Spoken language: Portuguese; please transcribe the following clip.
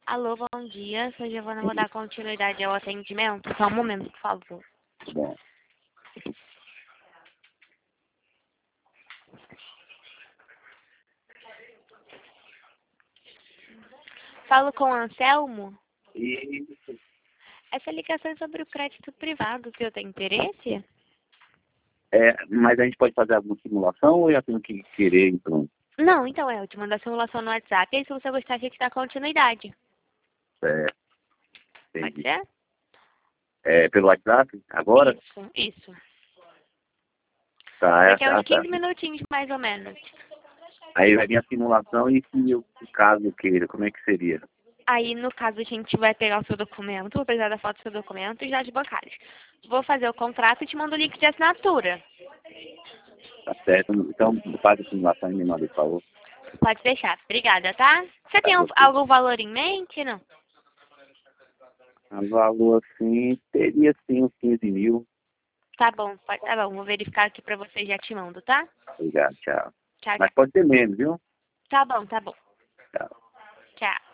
Alô, bom dia. Sou Giovana, vou dar continuidade ao atendimento. Só um momento, por favor. Bom, Falo com o Anselmo. isso. Essa ligação é sobre o crédito privado. O senhor tem interesse? Mas a gente pode fazer alguma simulação ou eu tenho que querer e pronto? Não, então eu te mando a simulação no WhatsApp. E aí, se você gostar, a gente dá continuidade. Certo, Pode entendi. ser? Pelo WhatsApp? Agora? Isso. Tá, Daqui a uns 15 minutinhos, mais ou menos. Aí vai vir a simulação e se eu, caso queira, como é que seria? Aí, no caso, a gente vai pegar o seu documento, vou precisar da foto do seu documento e dados bancários. Vou fazer o contrato e te mando o link de assinatura. Tá certo? Então faz a simulação e me manda, por favor. Pode deixar. Obrigada, tá? Você Tá, tem ok. algum valor em mente? Não? A valor assim, teria sim uns 15 mil. Tá bom, tá bom. Vou verificar aqui pra você e já te mando, tá? Obrigado, tchau. Tchau, Mas tchau. pode ter menos, viu? Tá bom, tá bom. Tchau. Tchau.